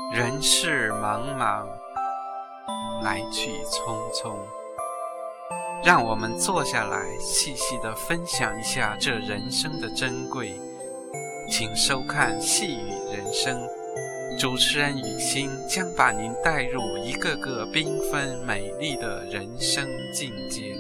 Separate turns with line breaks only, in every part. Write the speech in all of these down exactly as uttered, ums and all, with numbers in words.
人世茫茫，来去匆匆，让我们坐下来细细地分享一下这人生的珍贵。请收看细语人生，主持人雨欣将把您带入一个个缤纷美丽的人生境界。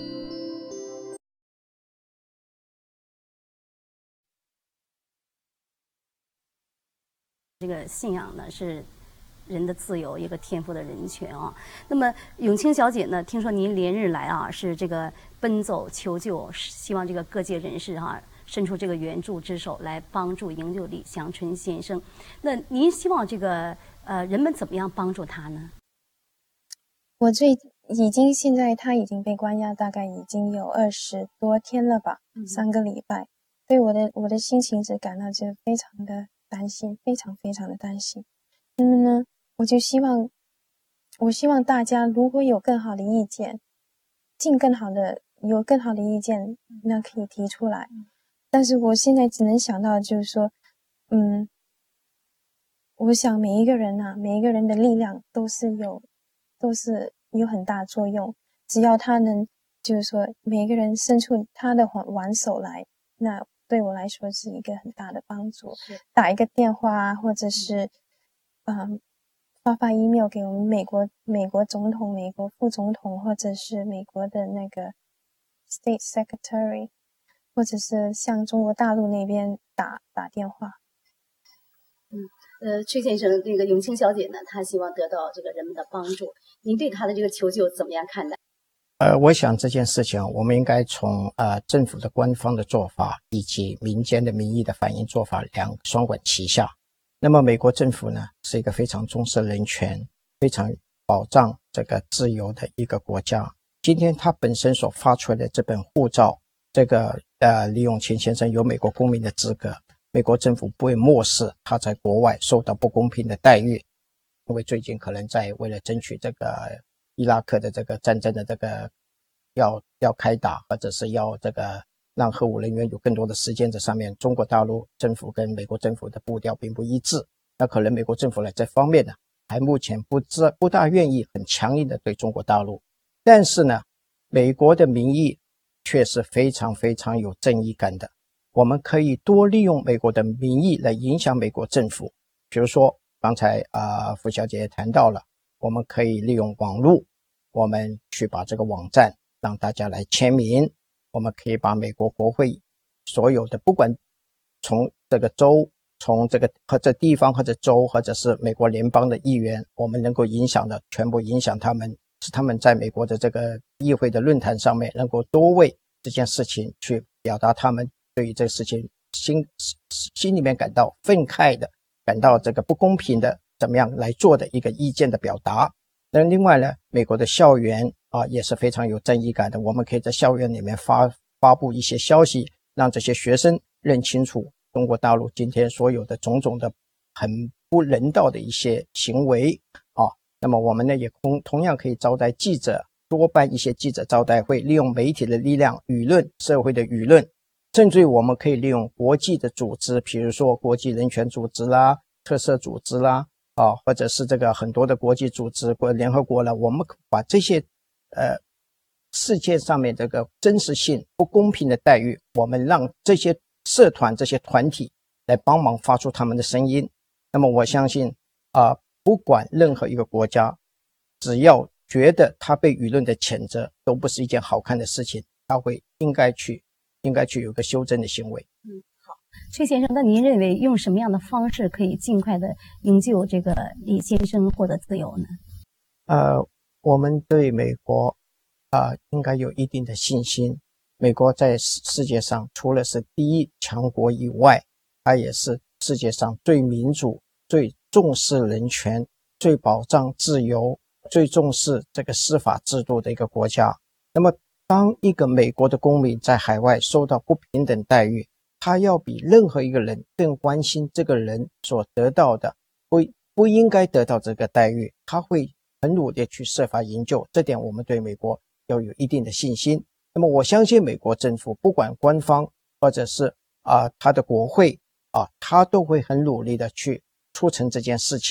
这个信仰呢是人的自由，一个天赋的人权啊。那么永清小姐呢，听说您连日来啊是这个奔走求救，希望这个各界人士哈、啊、伸出这个援助之手来帮助营救李祥春先生。那您希望这个呃人们怎么样帮助他呢？
我最已经现在他已经被关押，大概已经有二十多天了吧，嗯、三个礼拜。对我的我的心情是感到就非常的担心，非常非常的担心。那么呢，我就希望，我希望大家如果有更好的意见，尽更好的有更好的意见，那可以提出来。但是我现在只能想到就是说，嗯，我想每一个人啊，每一个人的力量都是有，都是有很大作用。只要他能，就是说每一个人伸出他的援手来，那对我来说是一个很大的帮助。打一个电话，或者是，嗯，发发 email 给我们美国美国总统、美国副总统，或者是美国的那个 State Secretary， 或者是向中国大陆那边打打电话。
嗯，呃，崔先生，这个永清小姐呢，她希望得到这个人们的帮助，您对她的这个求救怎么样看待？
呃，我想这件事情，我们应该从呃政府的官方的做法以及民间的民意的反应做法两双管齐下。那么美国政府呢，是一个非常重视人权、非常保障这个自由的一个国家。今天他本身所发出来的这本护照，这个呃李永清先生有美国公民的资格，美国政府不会漠视他在国外受到不公平的待遇，因为最近可能在为了争取这个伊拉克的这个战争的这个要要开打，或者是要这个让核武人员有更多的时间在上面，中国大陆政府跟美国政府的步调并不一致。那可能美国政府呢这方面呢，还目前不知不大愿意很强硬的对中国大陆，但是呢，美国的民意却是非常非常有正义感的。我们可以多利用美国的民意来影响美国政府，比如说刚才啊、呃、傅小姐也谈到了，我们可以利用网络，我们去把这个网站让大家来签名，我们可以把美国国会所有的不管从这个州，从这个或者地方或者州或者是美国联邦的议员，我们能够影响的全部影响他们，使他们在美国的这个议会的论坛上面能够多为这件事情去表达他们对于这个事情心心里面感到愤慨的，感到这个不公平的怎么样来做的一个意见的表达。那另外呢，美国的校园啊也是非常有正义感的，我们可以在校园里面发发布一些消息，让这些学生认清楚中国大陆今天所有的种种的很不人道的一些行为啊。那么我们呢也同同样可以招待记者，多办一些记者招待会，利用媒体的力量、舆论、社会的舆论，甚至于我们可以利用国际的组织，比如说国际人权组织啦、特赦组织啦啊，或者是这个很多的国际组织或联合国了，我们把这些呃世界上面这个真实性不公平的待遇，我们让这些社团这些团体来帮忙发出他们的声音。那么我相信啊、呃，不管任何一个国家，只要觉得他被舆论的谴责都不是一件好看的事情，他会应该去应该去有个修正的行为。
嗯，好，崔先生，那您认为用什么样的方式可以尽快的营救这个李先生获得自由呢？
呃，我们对美国啊、呃、应该有一定的信心。美国在世界上除了是第一强国以外，它也是世界上最民主、最重视人权、最保障自由、最重视这个司法制度的一个国家。那么当一个美国的公民在海外受到不平等待遇，他要比任何一个人更关心这个人所得到的不不应该得到这个待遇，他会很努力去设法营救，这点我们对美国要有一定的信心。那么我相信美国政府不管官方或者是啊、呃、他的国会啊，他都会很努力的去促成这件事情。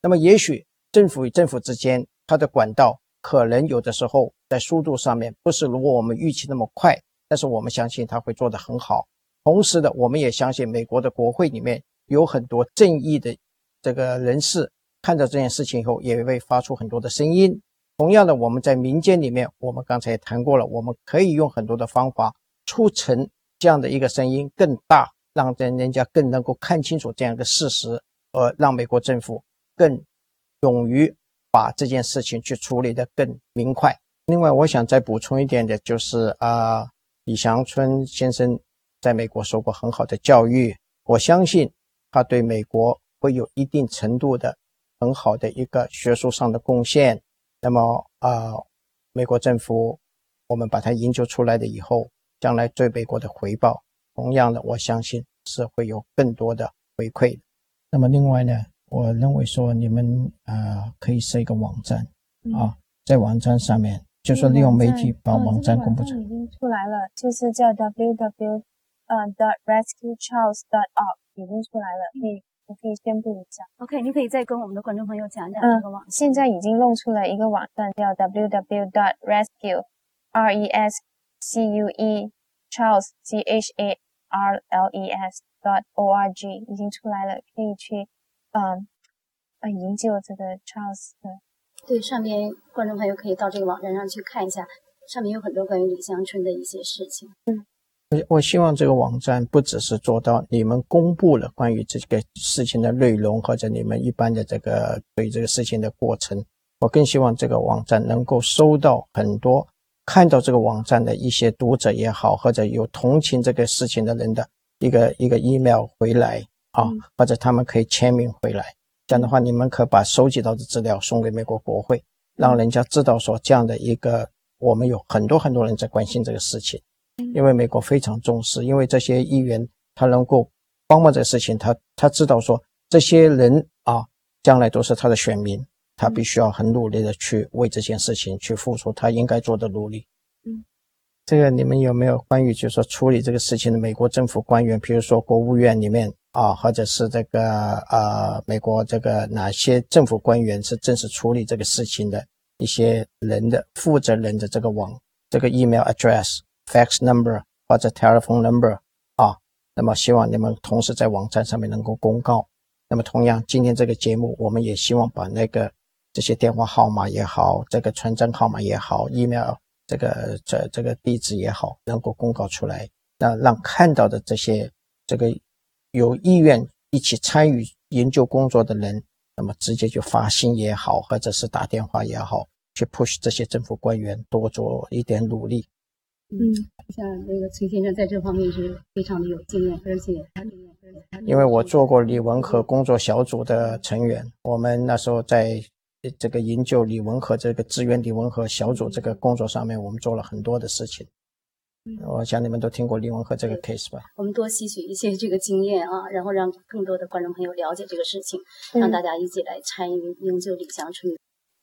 那么也许政府与政府之间它的管道可能有的时候在速度上面不是如果我们预期那么快，但是我们相信它会做得很好。同时的，我们也相信美国的国会里面有很多正义的这个人士，看到这件事情以后也会发出很多的声音。同样的，我们在民间里面，我们刚才也谈过了，我们可以用很多的方法促成这样的一个声音更大，让人家更能够看清楚这样一个事实，而让美国政府更勇于把这件事情去处理得更明快。另外我想再补充一点的就是啊、呃，李祥春先生在美国受过很好的教育，我相信他对美国会有一定程度的很好的一个学术上的贡献。那么啊、呃，美国政府我们把它研究出来的以后，将来对美国的回报，同样的我相信是会有更多的回馈的。那么另外呢，我认为说你们呃可以设一个网站、嗯、啊，在网站上面就说利用媒体把网站公布出来、
嗯、已经出来了，就是叫 double-u double-u double-u dot rescue charles dot org 已经出来了，可以我可以宣布一下。
OK， 你可以再跟我们的观众朋友讲讲这个网站、
嗯、现在已经弄出了一个网站叫 double-u double-u double-u dot rescue R E S C U E Charles C H A R L E S dot O R G 已经出来了，可以去嗯呃营救这个 Charles 的。
对，上面观众朋友可以到这个网站上去看一下，上面有很多关于李祥春的一些事情。
嗯，
我希望这个网站不只是做到你们公布了关于这个事情的内容，或者你们一般的这个对这个事情的过程，我更希望这个网站能够收到很多看到这个网站的一些读者也好，或者有同情这个事情的人的一个一个 email 回来啊、嗯，或者他们可以签名回来。这样的话，你们可把收集到的资料送给美国国会，让人家知道说这样的一个我们有很多很多人在关心这个事情，因为美国非常重视，因为这些议员他能够帮忙这个事情，他他知道说这些人啊将来都是他的选民，他必须要很努力的去为这件事情去付出他应该做的努力。
嗯，
这个你们有没有关于就是说处理这个事情的美国政府官员，比如说国务院里面啊，或者是这个呃美国这个哪些政府官员是正式处理这个事情的一些人的负责人的这个网这个 email address、fax number 或者 telephone number 啊，那么希望你们同时在网站上面能够公告。那么同样今天这个节目我们也希望把那个这些电话号码也好，这个传真号码也好， email 这个这这个地址也好，能够公告出来，那让看到的这些这个有意愿一起参与研究工作的人，那么直接就发信也好，或者是打电话也好，去 push 这些政府官员多做一点努力。
嗯，像那个崔先生在这方面是非常的有经验，而且
因为我做过李文和工作小组的成员，我们那时候在这个研究李文和这个支援李文和小组这个工作上面，我们做了很多的事情。我想你们都听过李文和这个 case 吧。
我们多吸取一些这个经验啊，然后让更多的观众朋友了解这个事情，让大家一起来参与营救李祥春。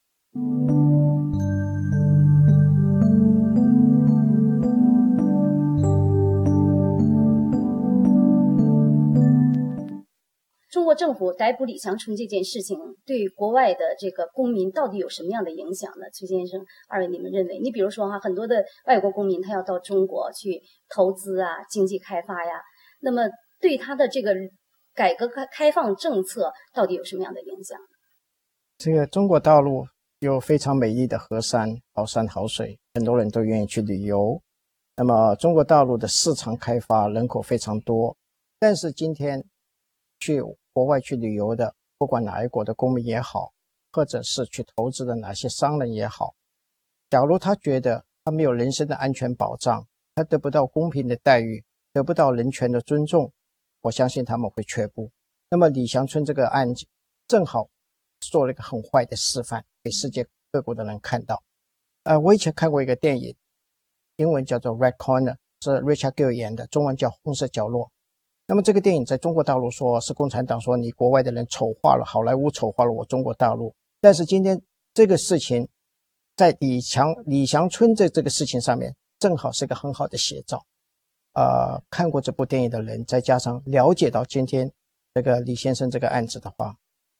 中国政府逮捕李祥春这件事情对国外的这个公民到底有什么样的影响呢？崔先生，二位你们认为？你比如说哈，很多的外国公民他要到中国去投资啊，经济开发呀，那么对他的这个改革开放政策到底有什么样的影响？
这个中国大陆有非常美丽的河山，好山好水，很多人都愿意去旅游。那么中国大陆的市场开发，人口非常多，但是今天去国外去旅游的，不管哪一国的公民也好，或者是去投资的哪些商人也好，假如他觉得他没有人身的安全保障，他得不到公平的待遇，得不到人权的尊重，我相信他们会却步。那么李祥春这个案子正好做了一个很坏的示范，给世界各国的人看到。呃，我以前看过一个电影，英文叫做 Red Corner， 是 Richard Gere 演的，中文叫红色角落。那么这个电影在中国大陆说是共产党说你国外的人丑化了，好莱坞丑化了我中国大陆，但是今天这个事情在李强李祥春这这个事情上面正好是一个很好的写照。呃，看过这部电影的人再加上了解到今天这个李先生这个案子的话，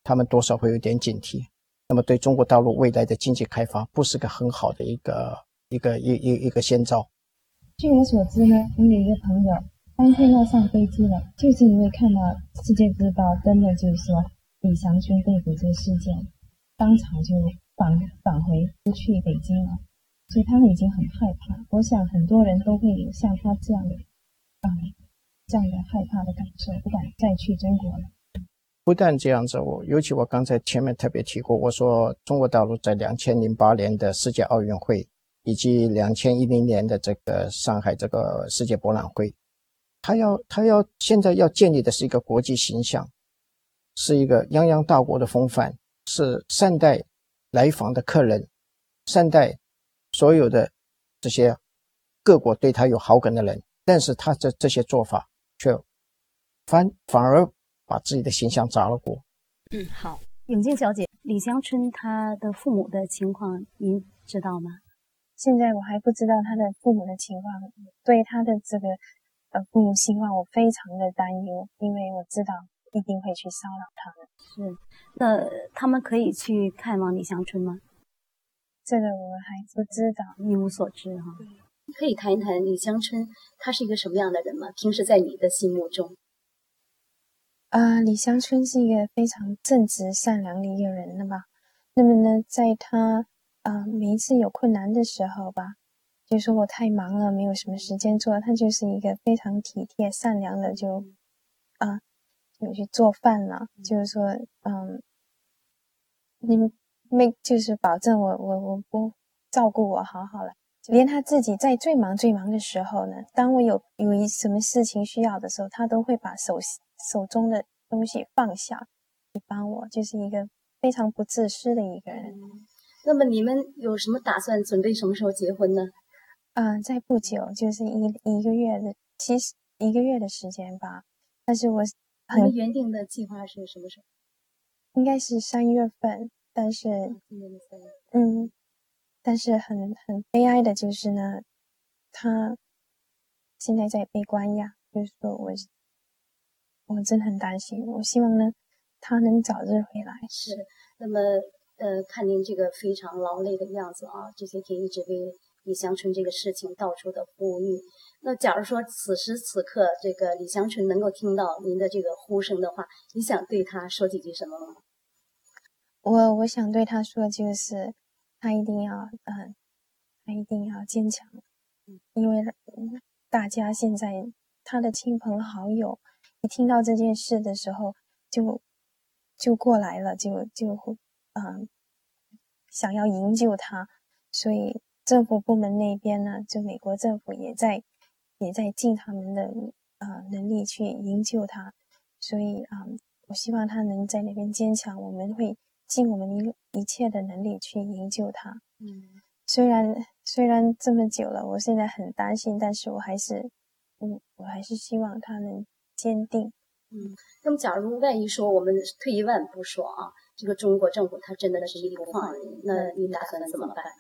他们多少会有点警惕。那么对中国大陆未来的经济开发不是个很好的一个一个一一一个先兆。
据我所知呢，我有一个朋友当天要上飞机了，就是因为看到《世界日报》登的就是说李祥春被捕这个事件，当场就返返回不去北京了，所以他们已经很害怕。我想很多人都会有像他这样的嗯这样的害怕的感受，不敢再去中国了。
不但这样子，我尤其我刚才前面特别提过，我说中国大陆在两千零八年的世界奥运会以及两千一零年的这个上海这个世界博览会，他要他要现在要建立的是一个国际形象，是一个泱泱大国的风范，是善待来访的客人，善待所有的这些各国对他有好感的人，但是他这这些做法却反反而把自己的形象砸了锅。
嗯，好，永静小姐，李香春她的父母的情况您知道吗？
现在我还不知道他的父母的情况，对他的这个呃父母兴旺我非常的担忧，因为我知道一定会去骚扰他们。
是，那他们可以去看望李香春吗？
这个我还不知道，
一无所知哈。可以谈一谈李香春他是一个什么样的人吗？平时在你的心目中？
呃，李香春是一个非常正直善良的一个人了吧。那么呢，在他呃每一次有困难的时候吧，就说我太忙了，没有什么时间做，他就是一个非常体贴善良的，就啊、呃、就去做饭了，就是说嗯，你们没就是保证我我我不照顾我好好了。连他自己在最忙最忙的时候呢，当我有有一什么事情需要的时候，他都会把手手中的东西放下去帮我，就是一个非常不自私的一个人。
嗯，那么你们有什么打算？准备什么时候结婚呢？
嗯、呃，在不久，就是一一个月的，其实一个月的时间吧。但是我
你们原定的计划是什么时候？
应该是三月份，但是
今年的三月。
嗯。但是很很悲哀的就是呢，他现在在被关押，就是说我我真的很担心，我希望呢他能早日回来。
是，那么呃，看您这个非常劳累的样子啊，这些天一直为李香春这个事情到处的呼吁。那假如说此时此刻这个李香春能够听到您的这个呼声的话，你想对他说几句什么吗？
我我想对他说就是。他一定要，嗯、呃，他一定要坚强，因为、嗯、大家现在他的亲朋好友一听到这件事的时候，就就过来了，就就嗯、呃、想要营救他，所以政府部门那边呢，就美国政府也在也在尽他们的呃能力去营救他，所以啊、呃，我希望他能在那边坚强，我们会。尽我们一一切的能力去营救他。
嗯，
虽然虽然这么久了，我现在很担心，但是我还是，嗯，我还是希望他能坚定。
嗯，那么假如万一说我们退一万步说啊，这个中国政府他真的是一不放人，那你打算怎么办？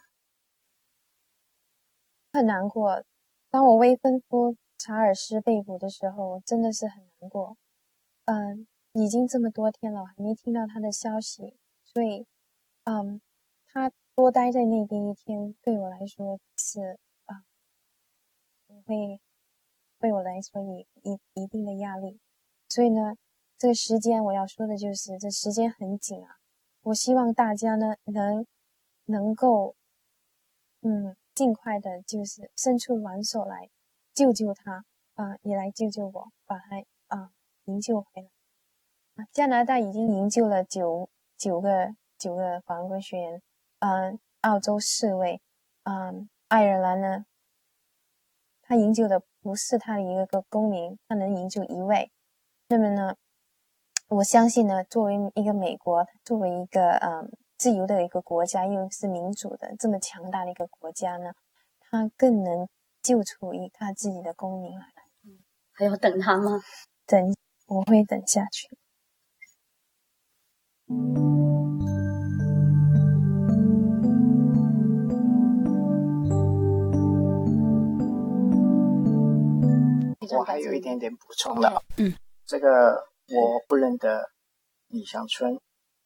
很难过。当我未婚夫查尔斯被捕的时候，我真的是很难过。嗯，已经这么多天了，我还没听到他的消息。所以，嗯，他多待在那边一天，对我来说是啊，会对我来说有一一定的压力。所以呢，这个时间我要说的就是，这时间很紧啊。我希望大家呢能能够，嗯，尽快的，就是伸出援手来救救他啊，也来救救我，把他啊营救回来。啊，加拿大已经营救了九。九个九个法国学员，嗯，澳洲四位，嗯，爱尔兰呢，他营救的不是他的一个个公民，他能营救一位。那么呢，我相信呢，作为一个美国，作为一个嗯自由的一个国家，又是民主的这么强大的一个国家呢，他更能救出一他自己的公民来。
嗯，还要等他吗？
等，我会等下去。
我还有一点点补充的，嗯，这个我不认得李香春，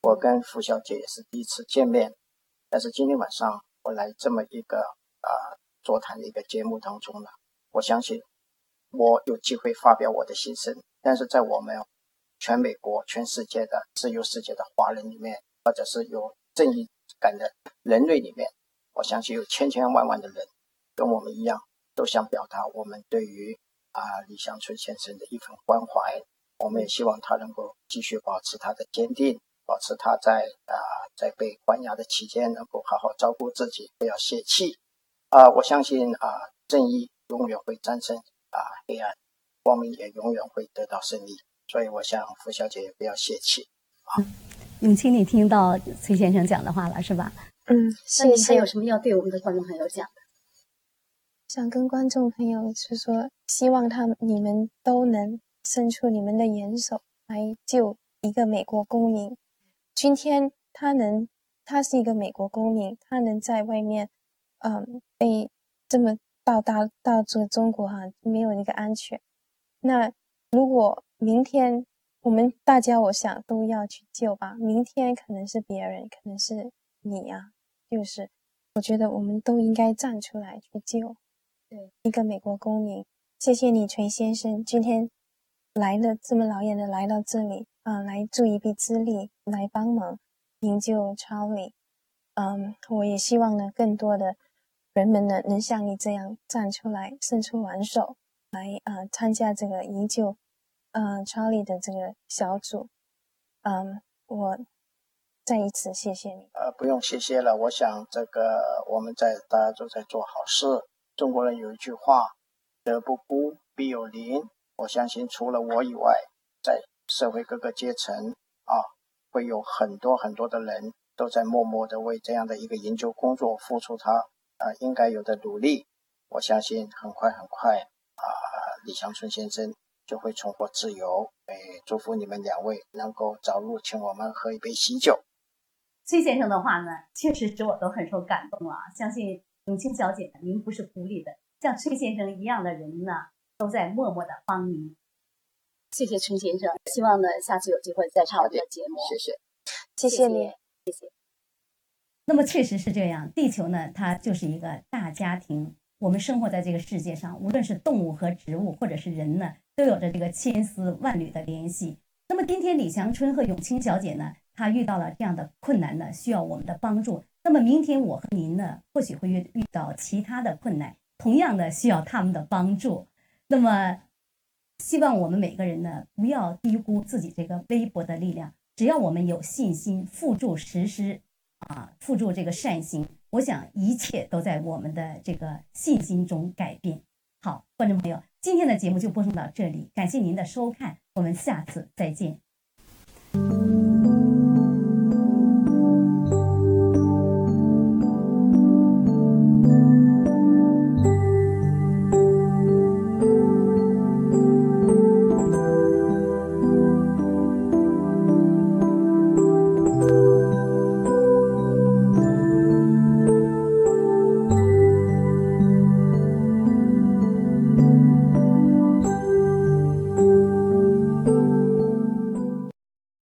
我跟付小姐也是第一次见面，但是今天晚上我来这么一个呃座谈的一个节目当中呢，我相信我有机会发表我的心声，但是在我们全美国、全世界的自由世界的华人里面，或者是有正义感的人类里面，我相信有千千万万的人跟我们一样，都想表达我们对于啊、呃、李祥春先生的一份关怀。我们也希望他能够继续保持他的坚定，保持他在啊、呃、在被关押的期间能够好好照顾自己，不要泄气。啊、呃，我相信啊、呃、正义永远会战胜啊、呃、黑暗，光明也永远会得到胜利。所以我想付小姐也不要泄气。啊，
永清，你听到崔先生讲的话了是吧？
嗯，谢谢。
还有什么要对我们的观众朋友讲的？
想跟观众朋友是说，希望他们你们都能伸出你们的援手来救一个美国公民。今天他能，他是一个美国公民，他能在外面，嗯，被这么到达到这个中国哈、啊，没有一个安全。那如果明天我们大家，我想都要去救吧。明天可能是别人，可能是你啊，就是我觉得我们都应该站出来去救。对，一个美国公民。谢谢你，崔先生，今天来了这么老远的来到这里啊、呃，来助一臂之力，来帮忙营救查理。嗯，我也希望呢，更多的人们呢，能像你这样站出来，伸出援手来呃参加这个营救呃查理的这个小组。嗯，我再一次谢谢你。
呃，不用谢谢了。我想这个我们在大家都在做好事。中国人有一句话，德不孤，必有邻。我相信除了我以外，在社会各个阶层啊，会有很多很多的人都在默默的为这样的一个研究工作付出他啊应该有的努力。我相信很快很快啊，李祥春先生就会重获自由。哎，祝福你们两位能够早日请我们喝一杯喜酒。
崔先生的话呢，确实使我都很受感动啊！相信永清小姐，您不是孤立的，像崔先生一样的人呢，都在默默的帮您。谢谢崔先生，希望呢下次有机会再上我们的节目。
谢谢，
谢谢你，
谢谢。那么确实是这样，地球呢，它就是一个大家庭。我们生活在这个世界上，无论是动物和植物，或者是人呢，都有着这个千丝万缕的联系。那么今天李祥春和永清小姐呢，她遇到了这样的困难呢，需要我们的帮助。那么明天我和您呢，或许会遇遇到其他的困难，同样的需要他们的帮助。那么希望我们每个人呢，不要低估自己这个微薄的力量。只要我们有信心，付诸实施啊，付诸这个善行，我想一切都在我们的这个信心中改变。好，观众朋友，今天的节目就播送到这里，感谢您的收看，我们下次再见。